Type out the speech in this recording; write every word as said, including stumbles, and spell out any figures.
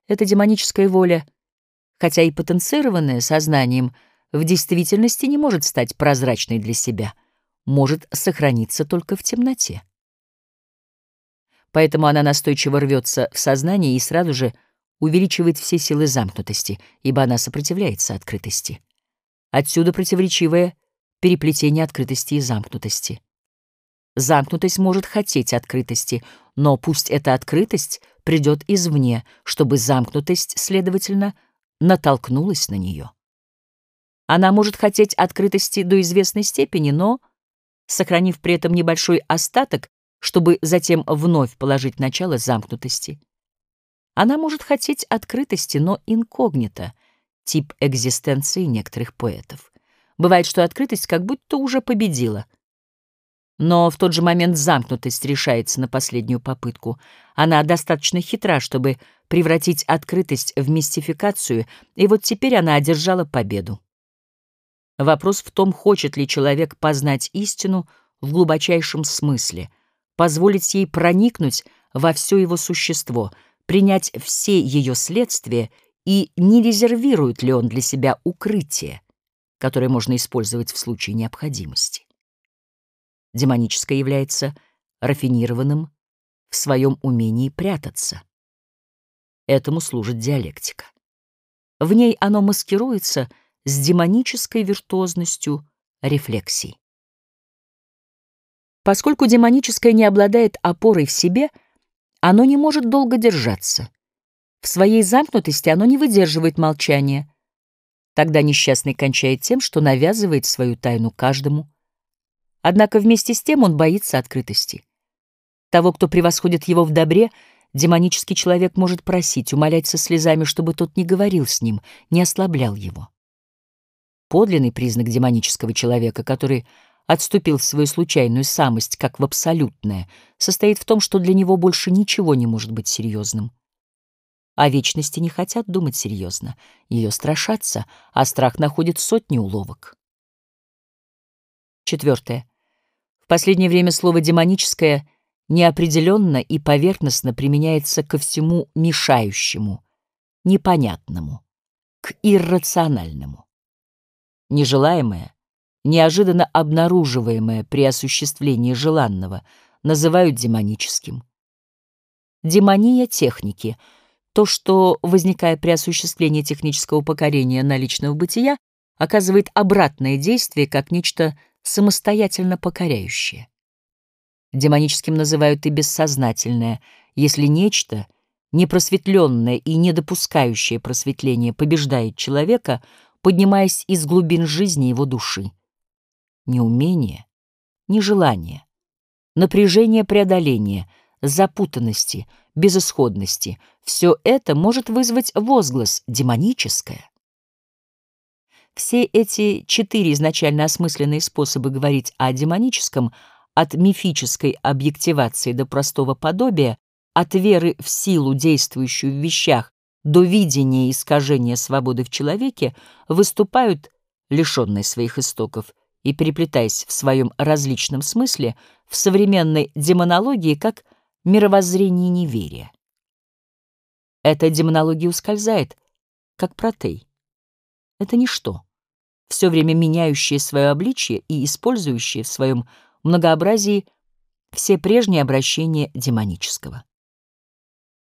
эта демоническая воля, хотя и потенцированная сознанием, в действительности не может стать прозрачной для себя, может сохраниться только в темноте. Поэтому она настойчиво рвется в сознание и сразу же увеличивает все силы замкнутости, ибо она сопротивляется открытости. Отсюда противоречивое переплетение открытости и замкнутости. Замкнутость может хотеть открытости, но пусть эта открытость придет извне, чтобы замкнутость, следовательно, натолкнулась на нее. Она может хотеть открытости до известной степени, но, сохранив при этом небольшой остаток, чтобы затем вновь положить начало замкнутости. Она может хотеть открытости, но инкогнито, тип экзистенции некоторых поэтов. Бывает, что открытость как будто уже победила. Но в тот же момент замкнутость решается на последнюю попытку. Она достаточно хитра, чтобы превратить открытость в мистификацию, и вот теперь она одержала победу. Вопрос в том, хочет ли человек познать истину в глубочайшем смысле, позволить ей проникнуть во все его существо, принять все ее следствия, и не резервирует ли он для себя укрытие, которое можно использовать в случае необходимости. Демоническое является рафинированным в своем умении прятаться. Этому служит диалектика. В ней оно маскируется с демонической виртуозностью рефлексий. Поскольку демоническое не обладает опорой в себе, оно не может долго держаться. В своей замкнутости оно не выдерживает молчания. Тогда несчастный кончает тем, что навязывает свою тайну каждому. Однако вместе с тем он боится открытости. Того, кто превосходит его в добре, демонический человек может просить, умолять со слезами, чтобы тот не говорил с ним, не ослаблял его. Подлинный признак демонического человека, который отступил в свою случайную самость, как в абсолютное, состоит в том, что для него больше ничего не может быть серьезным. О вечности не хотят думать серьезно, ее страшатся, а страх находит сотни уловок. Четвертое. В последнее время слово «демоническое» неопределенно и поверхностно применяется ко всему мешающему, непонятному, к иррациональному. Нежелаемое, неожиданно обнаруживаемое при осуществлении желанного, называют демоническим. Демония техники — то, что, возникая при осуществлении технического покорения наличного бытия, оказывает обратное действие как нечто самостоятельно покоряющее. Демоническим называют и бессознательное, если нечто, непросветленное и не допускающее просветления, побеждает человека, поднимаясь из глубин жизни его души. Неумение, нежелание, напряжение преодоления, запутанности, безысходности — все это может вызвать возглас «демоническое». Все эти четыре изначально осмысленные способы говорить о демоническом, от мифической объективации до простого подобия, от веры в силу, действующую в вещах, до видения искажения свободы в человеке, выступают, лишенные своих истоков и переплетаясь в своем различном смысле, в современной демонологии как мировоззрение неверия. Эта демонология ускользает, как протей. Это ничто, все время меняющее свое обличие и использующее в своем многообразии все прежние обращения демонического.